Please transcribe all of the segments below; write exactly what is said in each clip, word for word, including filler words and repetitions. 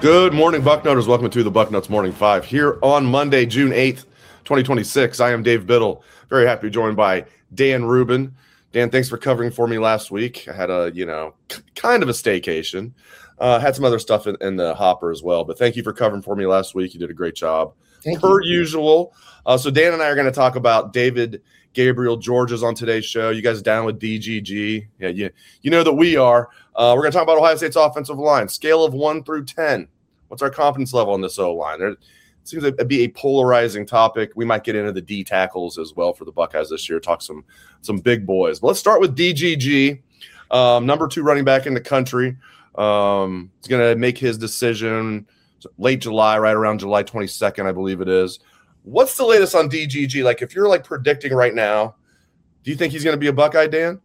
Good morning, Bucknoters. Welcome to the Bucknuts Morning Five here on Monday, June eighth, twenty twenty-six. I am Dave Biddle. Very happy to be joined by Dan Rubin. Dan, thanks for covering for me last week. I had a, you know, c- kind of a staycation. Uh, had some other stuff in, in the hopper as well, but thank you for covering for me last week. You did a great job. Thank per you. usual. Uh, so Dan and I are going to talk about David Gabriel Georges on today's show. You guys down with D G G? Yeah, you, you know that we are. Uh, we're going to talk about Ohio State's offensive line. Scale of one through ten. What's our confidence level on this O-line? There seems to be a polarizing topic. We might get into the D tackles as well for the Buckeyes this year, talk some some big boys. But let's start with D G G, um, number two running back in the country. Um, he's going to make his decision late July, right around July twenty-second, I believe it is. What's the latest on D G G? Like, if you're, like, predicting right now, do you think he's going to be a Buckeye, Dan?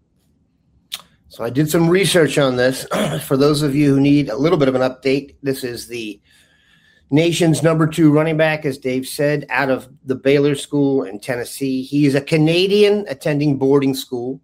So I did some research on this. For those of you who need a little bit of an update, this is the nation's number two running back, as Dave said, out of the Baylor School in Tennessee. He is a Canadian attending boarding school.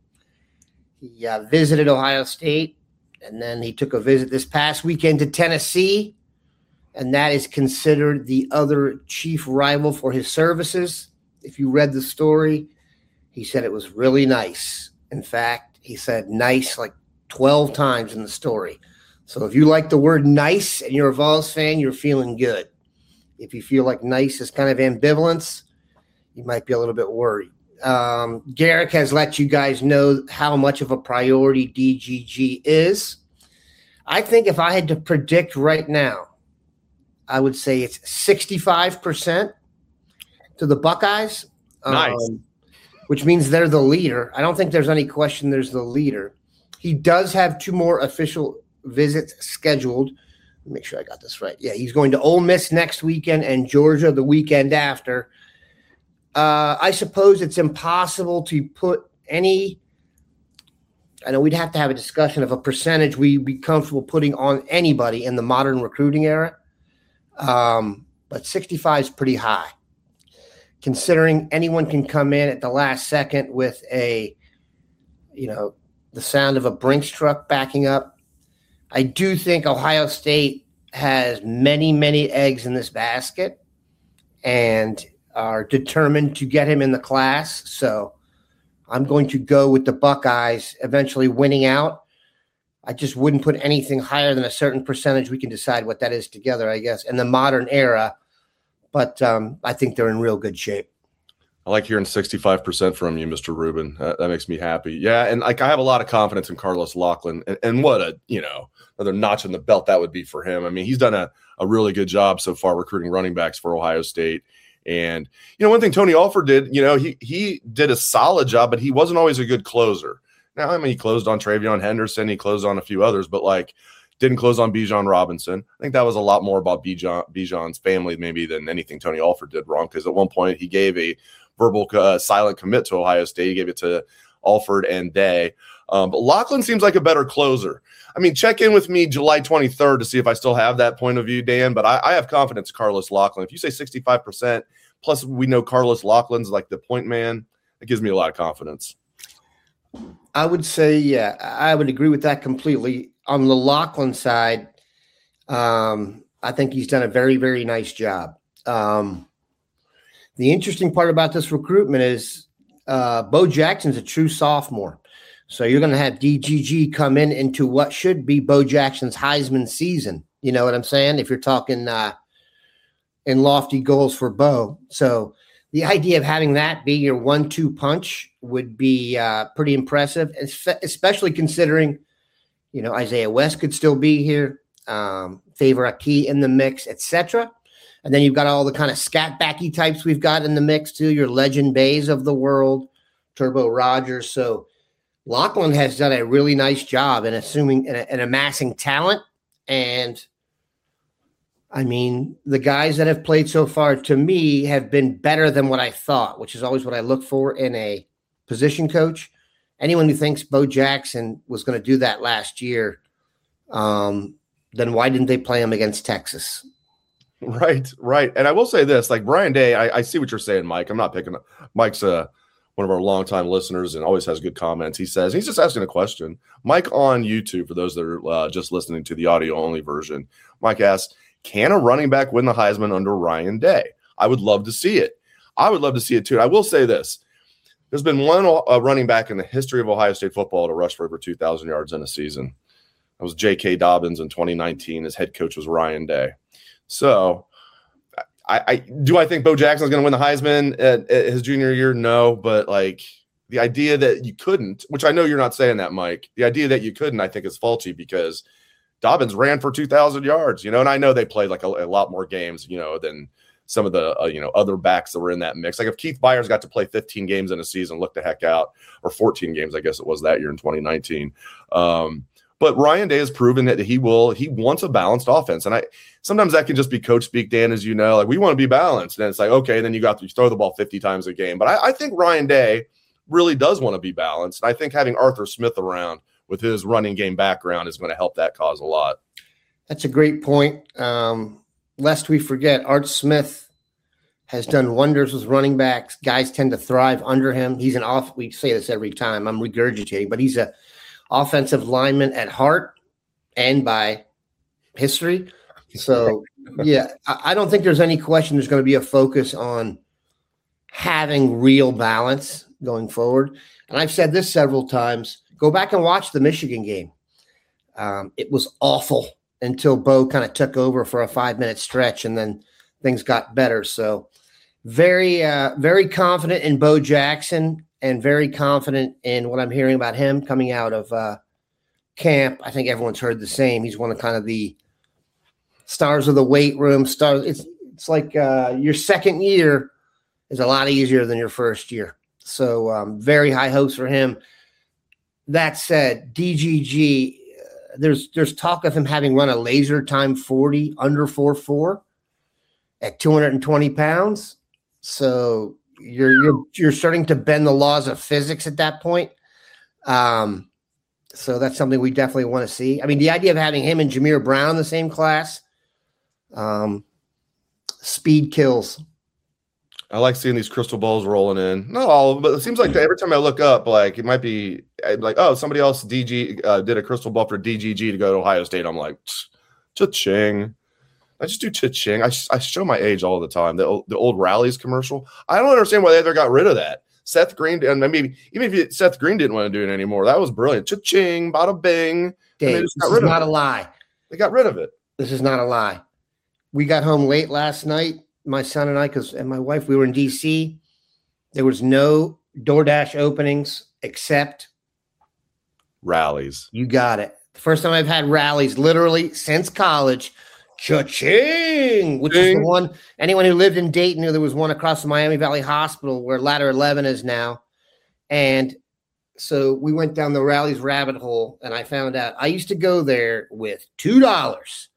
He uh, visited Ohio State, and then he took a visit this past weekend to Tennessee, and that is considered the other chief rival for his services. If you read the story, he said it was really nice. In fact, he said nice like twelve times in the story. So if you like the word nice and you're a Vols fan, you're feeling good. If you feel like nice is kind of ambivalence, you might be a little bit worried. Um, Garrick has let you guys know how much of a priority D G G is. I think if I had to predict right now, I would say it's sixty-five percent to the Buckeyes. Nice. Um, which means they're the leader. I don't think there's any question there's the leader. He does have two more official visits scheduled. Let me make sure I got this right. Yeah, he's going to Ole Miss next weekend and Georgia the weekend after. Uh, I suppose it's impossible to put any – I know we'd have to have a discussion of a percentage we'd be comfortable putting on anybody in the modern recruiting era. Um, but sixty-five is pretty high, considering anyone can come in at the last second with a, you know, the sound of a Brinks truck backing up. I do think Ohio State has many, many eggs in this basket and are determined to get him in the class. So I'm going to go with the Buckeyes eventually winning out. I just wouldn't put anything higher than a certain percentage. We can decide what that is together, I guess, in the modern era. But um, I think they're in real good shape. I like hearing sixty-five percent from you, Mister Rubin. That, that makes me happy. Yeah, and like I have a lot of confidence in Carlos Lachlan, and, and what a, you know, another notch in the belt that would be for him. I mean, he's done a, a really good job so far recruiting running backs for Ohio State. And, you know, one thing Tony Alford did, you know, he he did a solid job, but he wasn't always a good closer. Now, I mean, he closed on Travion Henderson, he closed on a few others, but like didn't close on Bijan Robinson. I think that was a lot more about Bijan, Bijan's family maybe than anything Tony Alford did wrong, because at one point he gave a verbal uh, silent commit to Ohio State. He gave it to Alford and Day. Um, but Lachlan seems like a better closer. I mean, check in with me July twenty-third to see if I still have that point of view, Dan, but I, I have confidence in Carlos Lachlan. If you say sixty-five percent, plus we know Carlos Lachlan's like the point man, it gives me a lot of confidence. I would say, yeah, I would agree with that completely. On the Lachlan side, um, I think he's done a very, very nice job. Um, the interesting part about this recruitment is uh, Bo Jackson's a true sophomore. So you're going to have D G G come in into what should be Bo Jackson's Heisman season. You know what I'm saying? If you're talking uh, in lofty goals for Bo. So the idea of having that be your one two punch would be uh, pretty impressive, especially considering, you know, Isaiah West could still be here, um, Favor Aki in the mix, et cetera. And then you've got all the kind of scat backy types we've got in the mix too, your Legend Bays of the world, Turbo Rogers. So Lachlan has done a really nice job in assuming and in amassing talent. And I mean, the guys that have played so far to me have been better than what I thought, which is always what I look for in a position coach. Anyone who thinks Bo Jackson was going to do that last year, um, then why didn't they play him against Texas? Right, right. And I will say this, like Brian Day, I, I see what you're saying, Mike. I'm not picking up. Mike's uh, one of our longtime listeners and always has good comments. He says, he's just asking a question. Mike on YouTube, for those that are uh, just listening to the audio-only version, Mike asked, can a running back win the Heisman under Ryan Day? I would love to see it. I would love to see it too. I will say this. There's been one uh, running back in the history of Ohio State football to rush for over two thousand yards in a season. That was J K. Dobbins in twenty nineteen. His head coach was Ryan Day. So I, I do I think Bo Jackson's going to win the Heisman at, at his junior year? No, but like the idea that you couldn't, which I know you're not saying that, Mike, the idea that you couldn't, I think is faulty because Dobbins ran for two thousand yards, you know, and I know they played like a, a lot more games, you know, than some of the, uh, you know, other backs that were in that mix. Like if Keith Byars got to play fifteen games in a season, look the heck out, or fourteen games, I guess it was that year in twenty nineteen. Um, but Ryan Day has proven that he will, he wants a balanced offense. And I, sometimes that can just be coach speak, Dan, as you know, like we want to be balanced. And it's like, okay, then you got to throw the ball fifty times a game. But I, I think Ryan Day really does want to be balanced. And I think having Arthur Smith around with his running game background is going to help that cause a lot. That's a great point. Um, lest we forget, Art Smith has done wonders with running backs. Guys tend to thrive under him. He's an off. We say this every time. I'm regurgitating, but he's a offensive lineman at heart and by history. So, yeah, I, I don't think there's any question there's going to be a focus on having real balance going forward. And I've said this several times. Go back and watch the Michigan game. Um, it was awful until Bo kind of took over for a five-minute stretch, and then things got better. So very, uh, very confident in Bo Jackson and very confident in what I'm hearing about him coming out of uh, camp. I think everyone's heard the same. He's one of kind of the stars of the weight room. Stars. It's it's like uh, your second year is a lot easier than your first year. So um, very high hopes for him. That said, D G G, uh, there's there's talk of him having run a laser time forty under four four at two hundred twenty pounds. So you're you're you're starting to bend the laws of physics at that point. Um, so that's something we definitely want to see. I mean, the idea of having him and Jameer Brown in the same class, um, speed kills. I like seeing these crystal balls rolling in. Not all of them, but it seems like every time I look up, like it might be like, oh, somebody else D G uh, did a crystal ball for D G G to go to Ohio State. I'm like, cha-ching. I just do cha-ching. I, I show my age all the time. The, the old Rallies commercial. I don't understand why they ever got rid of that. Seth Green, and maybe even if you, Seth Green didn't want to do it anymore, that was brilliant. Cha-ching, bada bing. Dave, this is not a lie. They got rid of it. This is not a lie. We got home late last night. My son and I, because and my wife, we were in D C. There was no DoorDash openings except Rallies. You got it. The first time I've had Rallies literally since college. Cha-ching, which Ding. is the one. Anyone who lived in Dayton knew there was one across the Miami Valley Hospital where Ladder eleven is now. And so we went down the Rallies rabbit hole, and I found out I used to go there with two dollars.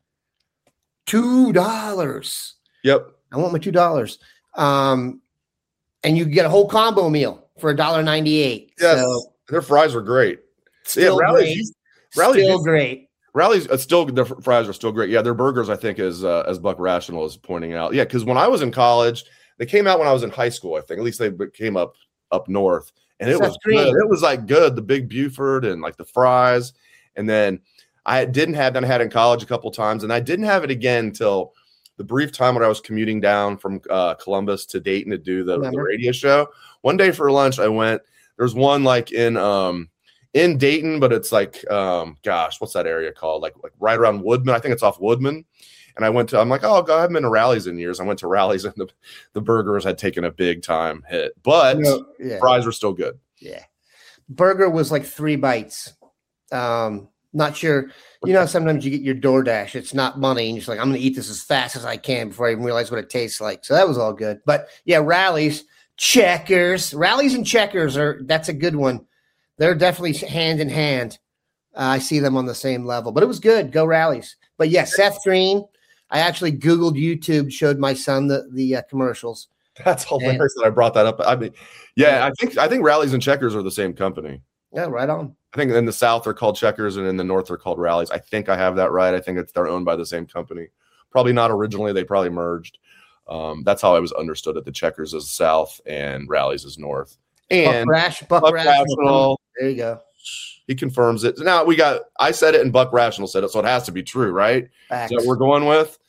two dollars. Yep. I want my two dollars. Um, and you get a whole combo meal for one dollar and ninety-eight cents. Yes. So, their fries are great. Still yeah, Rallies, great. Rallies, still great. Rallies, it's still, their fries are still great. Yeah, their burgers, I think, is uh, as Buck Rational is pointing out. Yeah, because when I was in college, they came out when I was in high school, I think. At least they came up up north. And it Seth was Green. good. It was like good, the Big Buford and like the fries. And then I didn't have, then I had it in college a couple times. And I didn't have it again until the brief time when I was commuting down from uh, Columbus to Dayton to do the, the radio show. One day for lunch, I went, there's one like in um, in Dayton, but it's like, um, gosh, what's that area called? Like, like right around Woodman. I think it's off Woodman. And I went to, I'm like, oh, God, I haven't been to Rallies in years. I went to Rallies and the, the burgers had taken a big time hit, but no, yeah. fries were still good. Yeah. Burger was like three bites. Um, not sure. You know, sometimes you get your DoorDash, it's not money, and you're just like, I'm going to eat this as fast as I can before I even realize what it tastes like. So that was all good. But yeah, Rallies, Checkers, Rallies and Checkers are, that's a good one. They're definitely hand in hand. Uh, I see them on the same level, but it was good. Go Rallies. But yeah, Seth Green, I actually Googled YouTube, showed my son the, the uh, commercials. That's hilarious and, that I brought that up. I mean, yeah, I think, I think Rallies and Checkers are the same company. Yeah, right on. I think in the South they're called Checkers and in the North they're called Rallies. I think I have that right. I think it's they're owned by the same company. Probably not originally. They probably merged. Um, that's how I was understood it. The Checkers is South and Rallies is North. And Buck, Rash, Buck, Buck Rational. Rational. There you go. He confirms it. Now we got, I said it and Buck Rational said it, so it has to be true, right? Facts. So we're going with,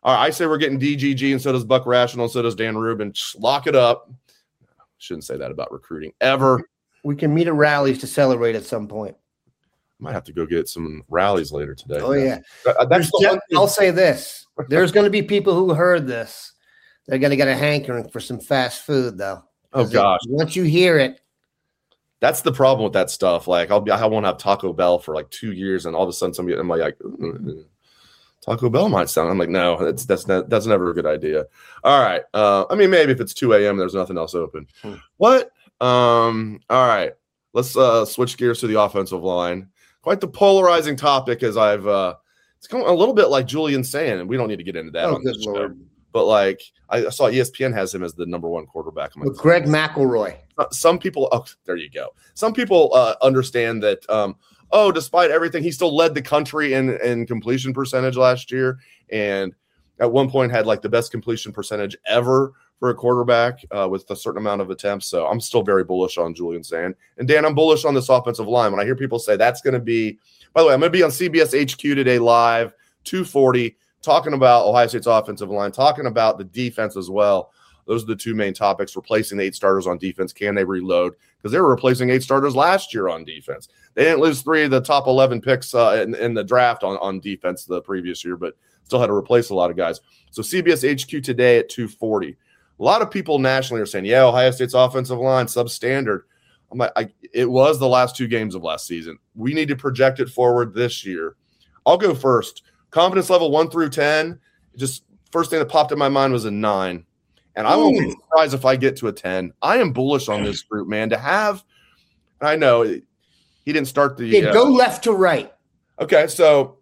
All right, I say we're getting D G G, and so does Buck Rational, and so does Dan Rubin. Just lock it up. Shouldn't say that about recruiting ever. We can meet at rallies to celebrate at some point. Might have to go get some rallies later today. Oh, yeah. Uh, that's the one I'll say this. There's going to be people who heard this. They're going to get a hankering for some fast food, though. Oh, gosh. It, once you hear it. That's the problem with that stuff. Like, I'll be, I won't have Taco Bell for like two years, and all of a sudden somebody, I'm like, mm, Taco Bell might sound. I'm like, no, that's that's not, that's never a good idea. All right. Uh, I mean, maybe if it's two a.m., there's nothing else open. Hmm. What? Um. All right. Let's uh, switch gears to the offensive line. Quite the polarizing topic, as I've uh, it's going a little bit like Julian saying, and we don't need to get into that oh, on good this Lord. show. But like I saw E S P N has him as the number one quarterback. With Greg McElroy. Some people, oh, there you go. Some people uh, understand that, um, oh, despite everything, he still led the country in, in completion percentage last year. And at one point had like the best completion percentage ever for a quarterback uh, with a certain amount of attempts. So I'm still very bullish on Julian Sand. And Dan, I'm bullish on this offensive line. When I hear people say that's going to be, by the way, I'm going to be on C B S H Q today live, two forty, talking about Ohio State's offensive line, talking about the defense as well. Those are the two main topics, replacing the eight starters on defense. Can they reload? Because they were replacing eight starters last year on defense. They didn't lose three of the top eleven picks uh, in, in the draft on, on defense the previous year, but still had to replace a lot of guys. So C B S H Q today at two forty. A lot of people nationally are saying, yeah, Ohio State's offensive line, substandard. I'm like, I, it was the last two games of last season. We need to project it forward this year. I'll go first. Confidence level one through ten, just first thing that popped in my mind was a nine. And I won't be surprised if I get to a ten. I am bullish on this group, man. To have, I know he didn't start the yeah, uh, go left to right. Okay, so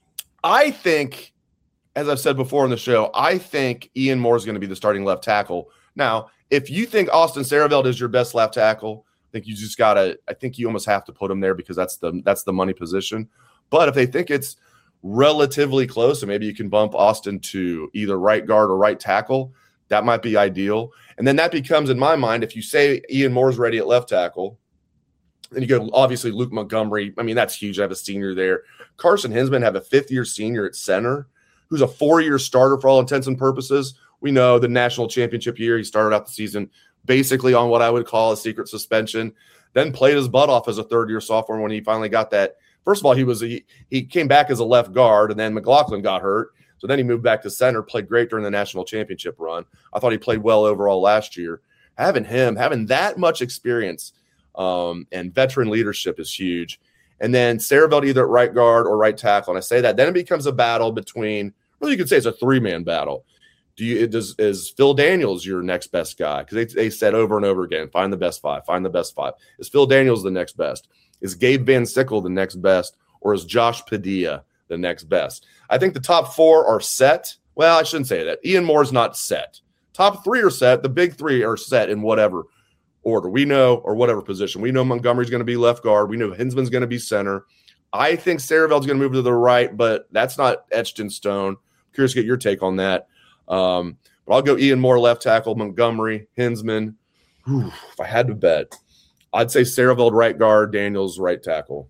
I think, as I've said before on the show, I think Ian Moore is going to be the starting left tackle. Now, if you think Austin Saraveld is your best left tackle, I think you just gotta. I think you almost have to put him there because that's the that's the money position. But if they think it's relatively close, and maybe you can bump Austin to either right guard or right tackle, that might be ideal. And then that becomes, in my mind, if you say Ian Moore's ready at left tackle, then you go, obviously, Luke Montgomery. I mean, that's huge. I have a senior there. Carson Hinsman have a fifth-year senior at center who's a four-year starter for all intents and purposes. We know the national championship year, he started out the season basically on what I would call a secret suspension, then played his butt off as a third-year sophomore when he finally got that. First of all, he was a, he came back as a left guard, and then McLaughlin got hurt. So then he moved back to center, played great during the national championship run. I thought he played well overall last year. Having him, having that much experience um, and veteran leadership is huge. And then Saraveld either at right guard or right tackle. And I say that, then it becomes a battle between, well, you could say it's a three-man battle. Do you, it does, is Phil Daniels your next best guy? Because they, they said over and over again, find the best five, find the best five. Is Phil Daniels the next best? Is Gabe Van Sickle the next best? Or is Josh Padilla the next best? I think the top four are set. Well, I shouldn't say that. Ian Moore's not set. Top three are set. The big three are set in whatever order. We know, or whatever position. We know Montgomery's going to be left guard. We know Hinsman's going to be center. I think Saraveld's going to move to the right, but that's not etched in stone. I'm curious to get your take on that. Um, but I'll go Ian Moore left tackle, Montgomery, Hinsman. Whew, if I had to bet, I'd say Saraveld right guard, Daniels right tackle.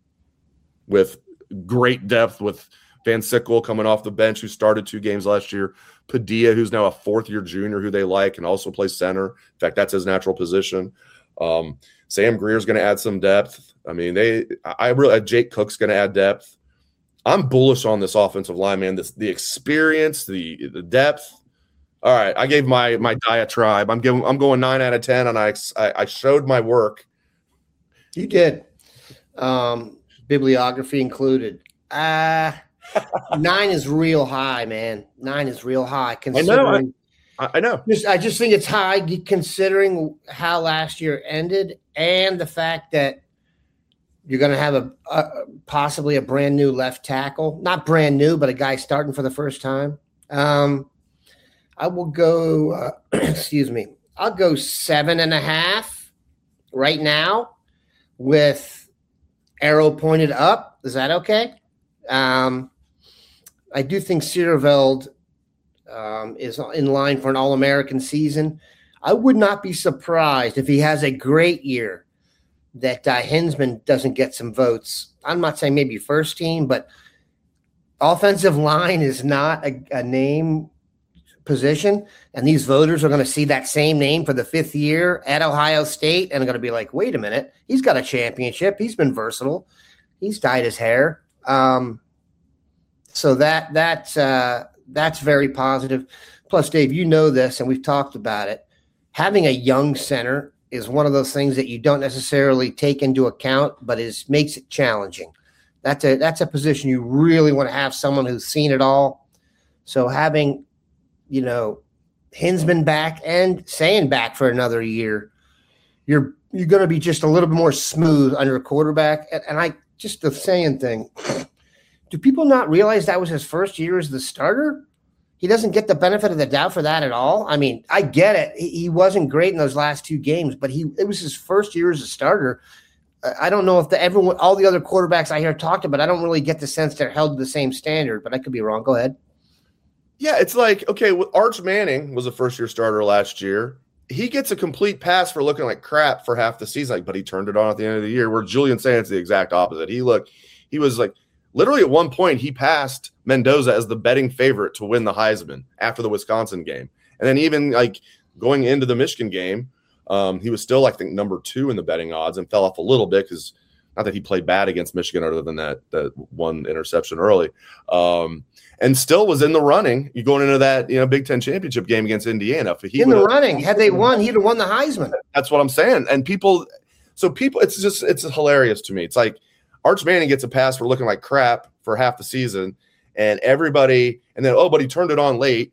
With great depth with Van Sickle coming off the bench, who started two games last year. Padilla, who's now a fourth-year junior who they like and also plays center. In fact, that's his natural position. Um, Sam Greer's going to add some depth. I mean, they. I really. Jake Cook's going to add depth. I'm bullish on this offensive line, man. This the experience, the the depth. All right, I gave my my diatribe. I'm giving. I'm going nine out of ten, and I I, I showed my work. You did. Um, bibliography included. Uh nine is real high, man. Nine is real high. Considering, I know. I, I know. Just, I just think it's high considering how last year ended and the fact that you're going to have a, a possibly a brand new left tackle. Not brand new, but a guy starting for the first time. Um, I will go. Uh, excuse me. I'll go seven and a half right now with arrow pointed up. Is that okay? Um, I do think Saraveld um, is in line for an All-American season. I would not be surprised if he has a great year that uh, Hinsman doesn't get some votes. I'm not saying maybe first team, but offensive line is not a, a name position, and these voters are going to see that same name for the fifth year at Ohio State and are going to be like, wait a minute, he's got a championship. He's been versatile. He's dyed his hair. Um, so that that's uh, that's very positive. Plus, Dave, you know this, and we've talked about it. Having a young center is one of those things that you don't necessarily take into account, but is makes it challenging. That's a that's a position you really want to have someone who's seen it all. So having, you know, Hinsman back and Sayin back for another year, you're you're going to be just a little bit more smooth under a quarterback. And, and I just the Sayin thing. Do people not realize that was his first year as the starter? He doesn't get the benefit of the doubt for that at all. I mean, I get it. He, he wasn't great in those last two games, but he it was his first year as a starter. I don't know if the everyone, all the other quarterbacks I hear talked about, I don't really get the sense they're held to the same standard, but I could be wrong. Go ahead. Yeah, it's like, okay, well, Arch Manning was a first-year starter last year. He gets a complete pass for looking like crap for half the season, but he turned it on at the end of the year, where Julian Sainz the exact opposite. He looked, he was like, literally at one point, he passed Mendoza as the betting favorite to win the Heisman after the Wisconsin game. And then even like going into the Michigan game, um, he was still, I think, number two in the betting odds and fell off a little bit because not that he played bad against Michigan other than that, that one interception early. Um, and still was in the running. You going into that, you know, Big Ten championship game against Indiana. If he in the running, had they won, he'd have won the Heisman. That's what I'm saying. And people, so people, it's just, it's hilarious to me. It's like Arch Manning gets a pass for looking like crap for half the season, and everybody, and then, oh, but he turned it on late.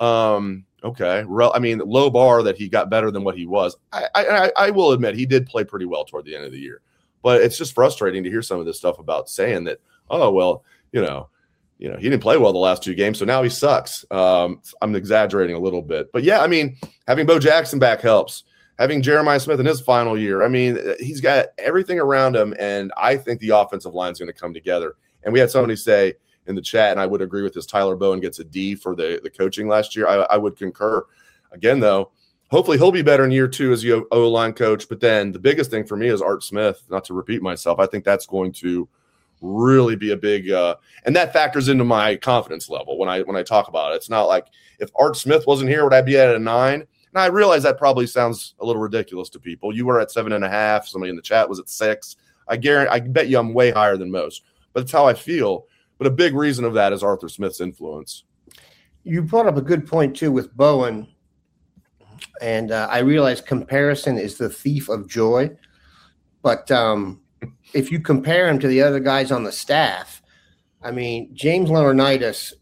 Um, okay. I mean, low bar that he got better than what he was. I, I, I will admit he did play pretty well toward the end of the year, but it's just frustrating to hear some of this stuff about saying that, oh, well, you know, you know, he didn't play well the last two games, so now he sucks. Um, I'm exaggerating a little bit, but yeah, I mean, having Bo Jackson back helps. Having Jeremiah Smith in his final year, I mean, he's got everything around him, and I think the offensive line is going to come together. And we had somebody say in the chat, and I would agree with this, Tyler Bowen gets a D for the, the coaching last year. I, I would concur. Again, though, hopefully he'll be better in year two as the O-line coach. But then the biggest thing for me is Art Smith, not to repeat myself. I think that's going to really be a big uh, – and that factors into my confidence level when I when I talk about it. It's not like if Art Smith wasn't here, would I be at a nine? And I realize that probably sounds a little ridiculous to people. You were at seven and a half. Somebody in the chat was at six. I guarantee, I bet you I'm way higher than most. But it's how I feel. But a big reason of that is Arthur Smith's influence. You brought up a good point, too, with Bowen. And uh, I realize comparison is the thief of joy. But um, if you compare him to the other guys on the staff, I mean, James Laurinaitis,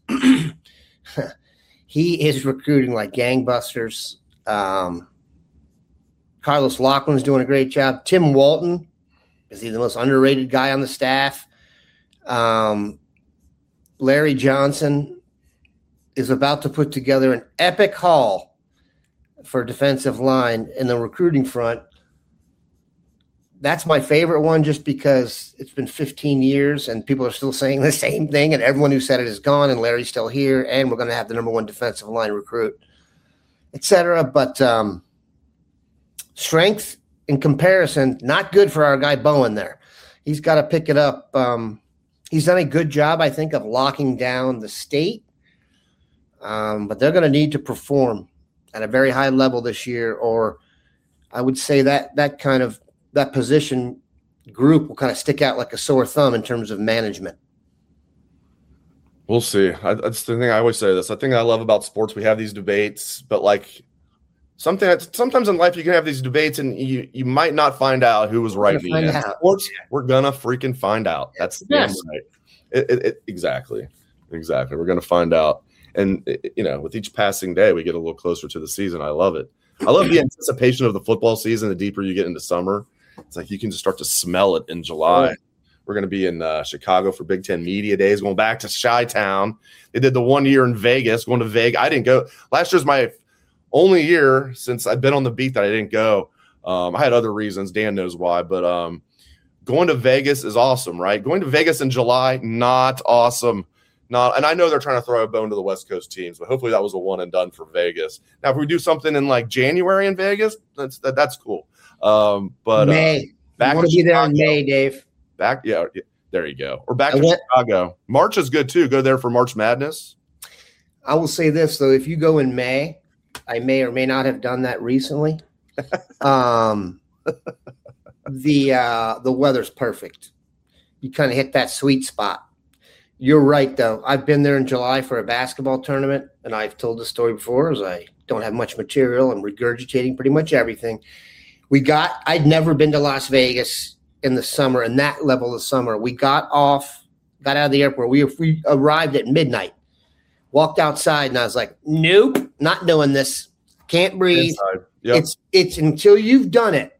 he is recruiting like gangbusters. Um, Carlos Loughlin's doing a great job. Tim Walton, is he the most underrated guy on the staff? Um, Larry Johnson is about to put together an epic haul for defensive line in the recruiting front. That's my favorite one just because it's been fifteen years and people are still saying the same thing, and everyone who said it is gone, and Larry's still here, and we're going to have the number one defensive line recruit, et cetera. But um, strength in comparison, not good for our guy Bowen there. He's got to pick it up. Um, he's done a good job, I think, of locking down the state, um, but they're going to need to perform at a very high level this year, or I would say that that kind of that position group will kind of stick out like a sore thumb in terms of management. We'll see. I, that's the thing I always say this. I think I love about sports. We have these debates, but like something that's sometimes in life you can have these debates and you you might not find out who was right. We're gonna, sports, we're gonna freaking find out. That's yes. right. It, it, it, exactly. Exactly. We're gonna find out. And it, you know, with each passing day, we get a little closer to the season. I love it. I love the anticipation of the football season. The deeper you get into summer, it's like you can just start to smell it in July. Oh. We're going to be in uh, Chicago for Big Ten Media Days, going back to Chi-Town. They did the one year in Vegas, going to Vegas. I didn't go. Last year's my only year since I've been on the beat that I didn't go. Um, I had other reasons. Dan knows why. But um, going to Vegas is awesome, right? Going to Vegas in July, not awesome. Not, and I know they're trying to throw a bone to the West Coast teams, but hopefully that was a one and done for Vegas. Now, if we do something in like January in Vegas, that's that, that's cool. Um, but May. Uh, back you want to be there in May, Dave. Back, yeah, There you go. Or back I to went, Chicago. March is good too. Go there for March Madness. I will say this though: if you go in May, I may or may not have done that recently. um, the uh, the weather's perfect. You kind of hit that sweet spot. You're right, though. I've been there in July for a basketball tournament, and I've told the story before as I don't have much material. I'm regurgitating pretty much everything. We got – I'd never been to Las Vegas in the summer, in that level of summer. We got off, got out of the airport. We, we arrived at midnight, walked outside, and I was like, nope, not doing this. Can't breathe. Yep. It's It's until you've done it,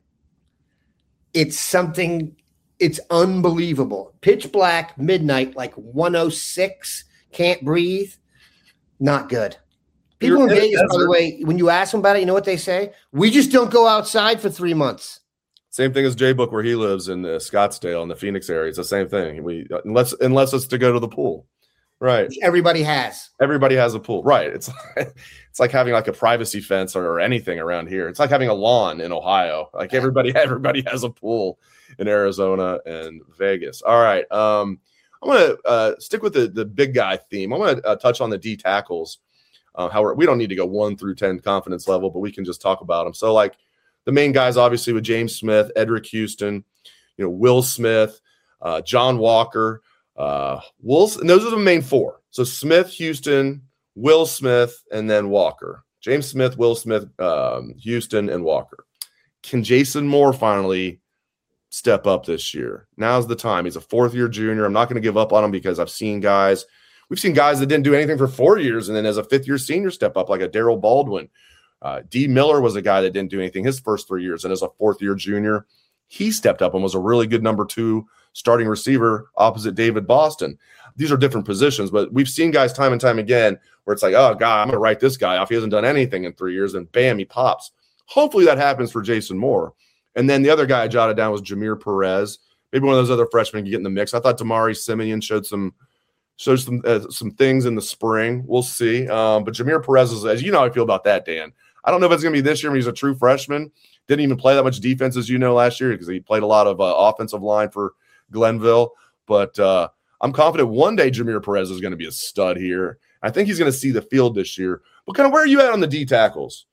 it's something – it's unbelievable. Pitch black, midnight, like one oh six, can't breathe. Not good. People You're in in Vegas, the by the desert. way, when you ask them about it, you know what they say? We just don't go outside for three months. Same thing as J-Book where he lives in uh, Scottsdale in the Phoenix area. It's the same thing. We unless unless it's to go to the pool. Right. Which everybody has. Everybody has a pool. Right. It's it's like having like a privacy fence or, or anything around here. It's like having a lawn in Ohio. Like everybody everybody has a pool in Arizona and Vegas. All right. Um, I'm going to uh, stick with the, the big guy theme. I'm going to uh, touch on the D tackles. Uh, how we're, we don't need to go one through ten confidence level, but we can just talk about them. So like the main guys, obviously with James Smith, Edric Houston, you know, Will Smith, uh, John Walker, uh, Will, and those are the main four. So Smith, Houston, Will Smith, and then Walker. James Smith, Will Smith, um, Houston, and Walker. Can Jason Moore finally step up this year? Now's the time. He's a fourth year junior. I'm not going to give up on him because I've seen guys, we've seen guys that didn't do anything for four years and then as a fifth year senior step up, like a Darryl Baldwin. Uh, D Miller was a guy that didn't do anything his first three years. And as a fourth year junior, he stepped up and was a really good number two starting receiver opposite David Boston. These are different positions, but we've seen guys time and time again where it's like, oh God, I'm going to write this guy off. He hasn't done anything in three years and bam, he pops. Hopefully that happens for Jason Moore. And then the other guy I jotted down was Jameer Perez. Maybe one of those other freshmen can get in the mix. I thought Damari Simeon showed some showed some uh, some things in the spring. We'll see. Um, but Jameer Perez is, as you know how I feel about that, Dan. I don't know if it's going to be this year when he's a true freshman. Didn't even play that much defense, as you know, last year because he played a lot of uh, offensive line for Glenville. But uh, I'm confident one day Jameer Perez is going to be a stud here. I think he's going to see the field this year. But kind of where are you at on the D tackles?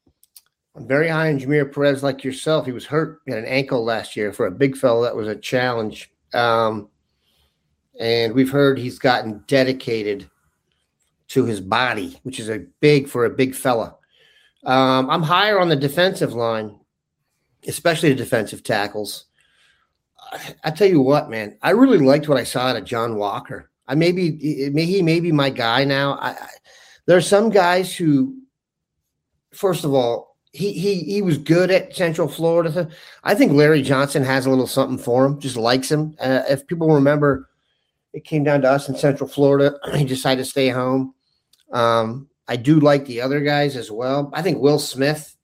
I'm very high on Jameer Perez like yourself. He was hurt in an ankle last year. For a big fella, that was a challenge. Um, and we've heard he's gotten dedicated to his body, which is a big for a big fella. Um, I'm higher on the defensive line, especially the defensive tackles. I, I tell you what, man, I really liked what I saw out of John Walker. I maybe he may be my guy now. I, I, there are some guys who, first of all, He he he was good at Central Florida. I think Larry Johnson has a little something for him, just likes him. Uh, if people remember, it came down to us in Central Florida. He decided to stay home. Um, I do like the other guys as well. I think Will Smith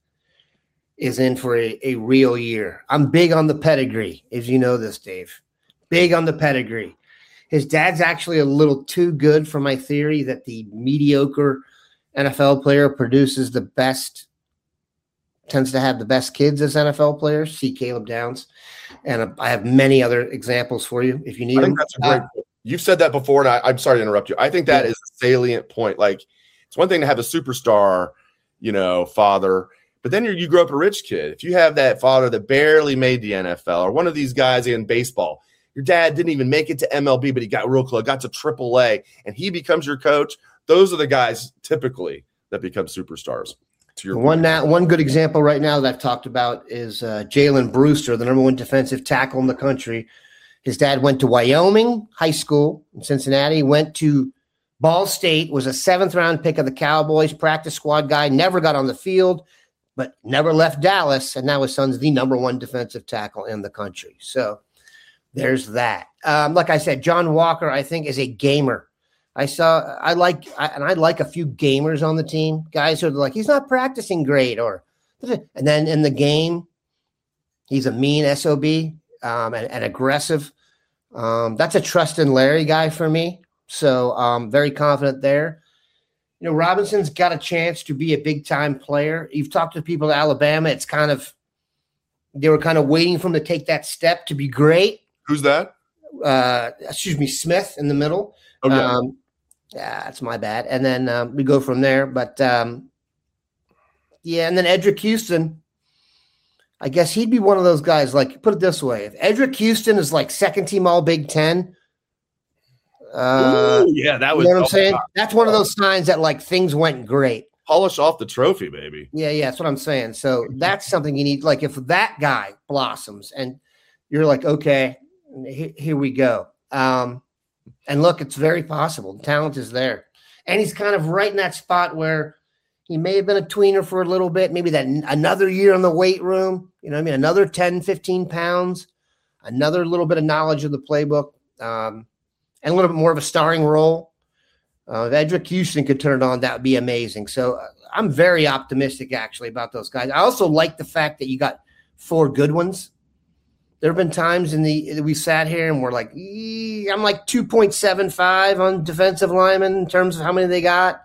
is in for a, a real year. I'm big on the pedigree, as you know this, Dave. Big on the pedigree. His dad's actually a little too good for my theory that the mediocre N F L player produces the best tends to have the best kids as N F L players. See Caleb Downs. And I have many other examples for you if you need I think them. that's a great uh, You've said that before, and I, I'm sorry to interrupt you. I think that yeah. is a salient point. Like, it's one thing to have a superstar, you know, father, but then you're, you grow up a rich kid. If you have that father that barely made the N F L or one of these guys in baseball, your dad didn't even make it to M L B, but he got real close, got to triple A, and he becomes your coach. Those are the guys typically that become superstars. To your one now, one good example right now that I've talked about is uh, Jalen Brewster, the number one defensive tackle in the country. His dad went to Wyoming High School in Cincinnati, went to Ball State, was a seventh round pick of the Cowboys, practice squad guy, never got on the field, but never left Dallas. And now his son's the number one defensive tackle in the country. So there's that. Um, like I said, John Walker, I think, is a gamer. I saw, I like, I, and I like a few gamers on the team, guys who are like, he's not practicing great, or, and then in the game, he's a mean S O B um, and, and aggressive. Um, that's a trust in Larry guy for me. So um, very confident there. You know, Robinson's got a chance to be a big time player. You've talked to people at Alabama. It's kind of, they were kind of waiting for him to take that step to be great. Who's that? uh, excuse me, Smith in the middle. Okay. Um, yeah, that's my bad. And then um, we go from there. But um, yeah, and then Edric Houston, I guess he'd be one of those guys. Like, put it this way: if Edric Houston is like second team All Big Ten, uh, Ooh, yeah, that you was. know what I'm oh, saying? God. That's one of those signs that like things went great. Polish off the trophy, baby. Yeah, yeah, that's what I'm saying. So that's something you need. Like, if that guy blossoms, and you're like, okay, here, here we go. Um, and look, it's very possible. The talent is there, and he's kind of right in that spot where he may have been a tweener for a little bit, maybe that another year in the weight room, you know what I mean? Another ten, fifteen pounds, another little bit of knowledge of the playbook, um, and a little bit more of a starring role. Uh, if Edric Houston could turn it on, that would be amazing. So uh, I'm very optimistic, actually, about those guys. I also like the fact that you got four good ones. There have been times in the we sat here and we're like, ee, I'm like two point seven five on defensive linemen in terms of how many they got.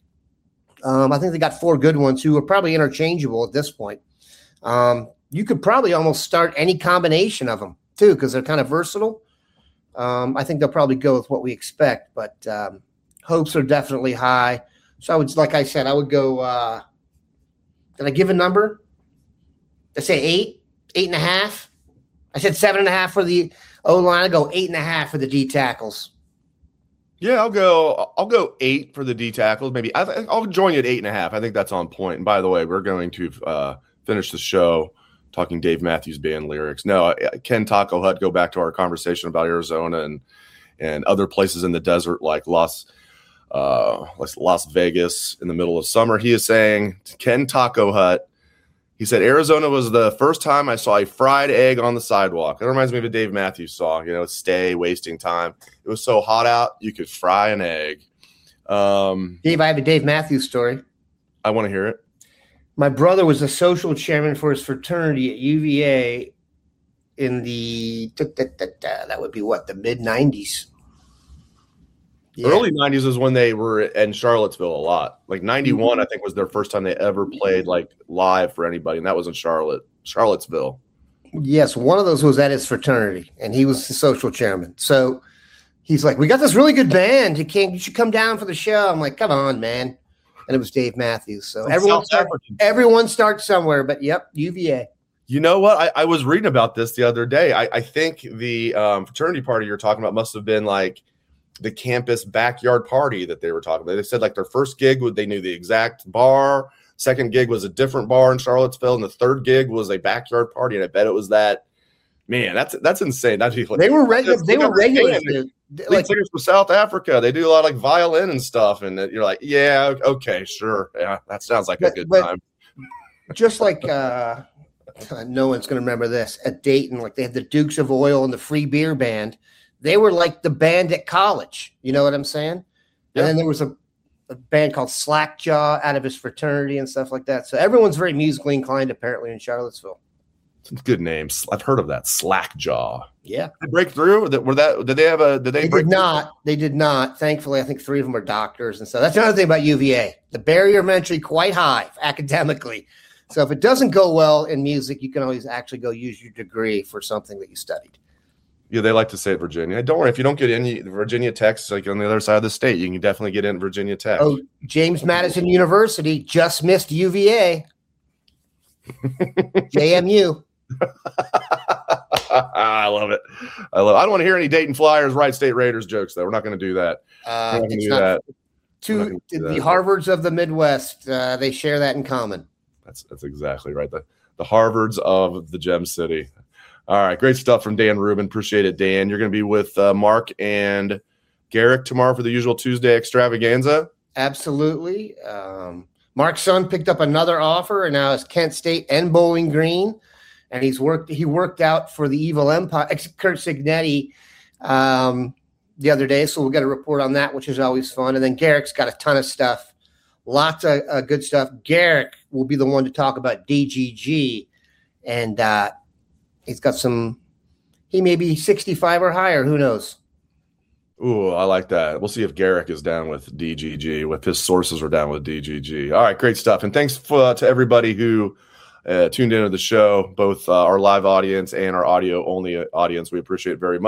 Um, I think they got four good ones who are probably interchangeable at this point. Um, you could probably almost start any combination of them too, because they're kind of versatile. Um, I think they'll probably go with what we expect, but um, hopes are definitely high. So I would, like I said, I would go. Uh, did I give a number? I say eight, eight and a half. I said seven and a half for the O line. I go eight and a half for the D tackles. Yeah, I'll go. I'll go eight for the D tackles. Maybe I th- I'll join you at eight and a half. I think that's on point. And by the way, we're going to uh, finish the show talking Dave Matthews Band lyrics. No, Ken Taco Hut. Go back to our conversation about Arizona and and other places in the desert like Las uh, like Las Vegas in the middle of summer. He is saying Ken Taco Hut. He said, Arizona was the first time I saw a fried egg on the sidewalk. That reminds me of a Dave Matthews song, you know, stay wasting time. It was so hot out, you could fry an egg. Um, Dave, I have a Dave Matthews story. I want to hear it. My brother was a social chairman for his fraternity at U V A in the, da, da, da, da, that would be what, the mid nineties. Yeah. Early nineties is when they were in Charlottesville a lot. Like ninety-one, mm-hmm. I think, was their first time they ever played like live for anybody, and that was in Charlotte, Charlottesville. Yes, one of those was at his fraternity, and he was the social chairman. So he's like, "We got this really good band. You can't. You should come down for the show." I'm like, "Come on, man!" And it was Dave Matthews. So From everyone, start, everyone starts somewhere. But yep, U V A. You know what? I, I was reading about this the other day. I, I think the um, fraternity party you're talking about must have been like the campus backyard party that they were talking about. They said like their first gig, they knew the exact bar. Second gig was a different bar in Charlottesville. And the third gig was a backyard party. And I bet it was that, man, that's, that's insane. That's, they were regular. They were regular. Like singers from South Africa. They do a lot of like violin and stuff. And you're like, yeah, okay, sure. Yeah. That sounds like but, a good time. Just like, uh, no one's going to remember this at Dayton, like they had the Dukes of Oil and the Free Beer Band. They were like the band at college. You know what I'm saying? Yeah. And then there was a, a band called Slackjaw out of his fraternity and stuff like that. So everyone's very musically inclined, apparently, in Charlottesville. Some good names. I've heard of that. Slackjaw. Yeah. Did they break through? Were that? Did they have a? Did they? They break did not. Through? They did not. Thankfully, I think three of them are doctors and stuff. That's another thing about U V A. The barrier of entry quite high academically. So if it doesn't go well in music, you can always actually go use your degree for something that you studied. Yeah, they like to say Virginia. Don't worry, if you don't get in Virginia Tech's like on the other side of the state, you can definitely get in Virginia Tech. Oh, James Madison University just missed U V A. J M U. I love it. I love it. I don't want to hear any Dayton Flyers, Wright State Raiders jokes, though. We're not going to do that. Uh, it's do not, that. Two, do the that. Harvards of the Midwest, uh, they share that in common. That's that's exactly right. The, the Harvards of the Gem City. All right, great stuff from Dan Rubin. Appreciate it, Dan. You're going to be with uh, Mark and Garrick tomorrow for the usual Tuesday extravaganza? Absolutely. Um, Mark's son picked up another offer, and now it's Kent State and Bowling Green. And he's worked. He worked out for the Evil Empire, Kurt Signetti, um, the other day. So we'll get a report on that, which is always fun. And then Garrick's got a ton of stuff, lots of uh, good stuff. Garrick will be the one to talk about D G G, and uh, he's got some. He may be sixty-five or higher. Who knows? Ooh, I like that. We'll see if Garrick is down with D G G, if his sources are down with D G G. All right, great stuff. And thanks for, uh, to everybody who uh, tuned into the show, both uh, our live audience and our audio-only audience. We appreciate it very much.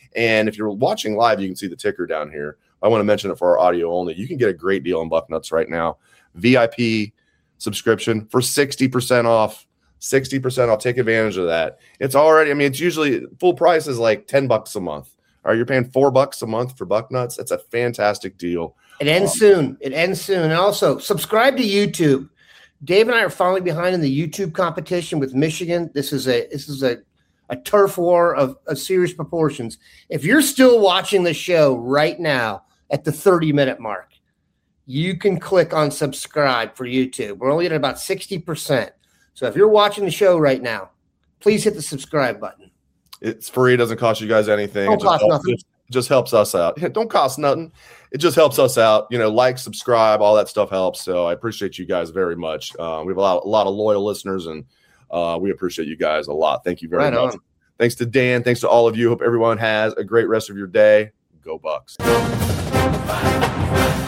And if you're watching live, you can see the ticker down here. I want to mention it for our audio only. You can get a great deal on Bucknuts right now. V I P subscription for sixty percent off. sixty percent off. Take advantage of that. It's already, I mean, it's usually full price is like ten bucks a month. All right, you're paying four bucks a month for Bucknuts. That's a fantastic deal. It ends um, soon. It ends soon. And also subscribe to YouTube. Dave and I are falling behind in the YouTube competition with Michigan. This is a this is a, a turf war of, of serious proportions. If you're still watching the show right now at the thirty minute mark, you can click on subscribe for YouTube. We're only at about sixty percent. So if you're watching the show right now, please hit the subscribe button. It's free. It doesn't cost you guys anything. Don't it cost just, nothing. Just, just helps us out. It don't cost nothing. It just helps us out. You know, like, subscribe, all that stuff helps. So I appreciate you guys very much. Uh, we have a lot, a lot of loyal listeners, and uh, we appreciate you guys a lot. Thank you very right much. On. Thanks to Dan. Thanks to all of you. Hope everyone has a great rest of your day. Go Bucks.